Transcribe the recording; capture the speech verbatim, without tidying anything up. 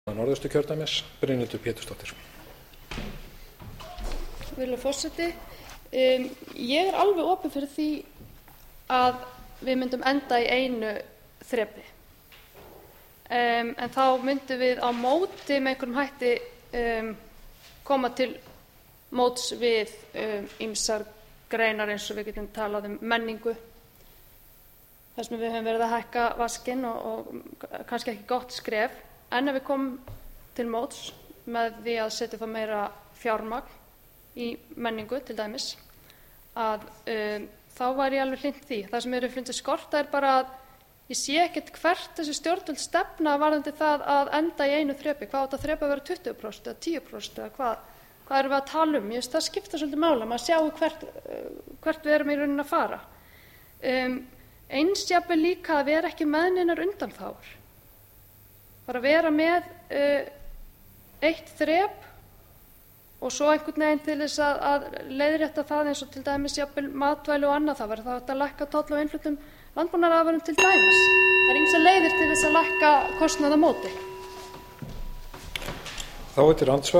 Norðausturkjördæmis, Brynhildur Pétursdóttir. Virðulegur forseti, um, ég er alveg opin fyrir því að við myndum enda í einu þrepi, um, en þá myndum við á móti með einhverjum hætti um, koma til móts við ýmsar um, greinar eins og við getum talað um menningu, þar sem við höfum verið að hækka vaskinn og, og kannski ekki gott skref, en ef við komum til móts með því að setja það meira fjármagn í menningu til dæmis, að um, þá var ég alveg hlynnt því. Það sem mér hefur fundist skorta er bara að ég sé ekkert hvert þessi stjórnvöld stefna varðandi það að enda í einu þrepi. Hvað á þetta þrepi að vera tuttugu prósent eða tíu prósent eða hvað, hvað erum við að tala um? Ég veist það skipta svolítið máli, maður sjáu hvert, hvert við erum í rauninni að fara. Um, eins jafnvel líka að vera ekki með neinar undanþágur. Bara vera með uh, eitt þrep og svo einhvern veginn til þess að, að leiðrétta það eins og til dæmis jafnvel matvæli og annað, það verður þá hægt að lækka tolla á innfluttum landbúnaðarafurðum til dæmis. Það er ýmsar leiðir til þess að lækka kostnað á móti. Þá er til andsvara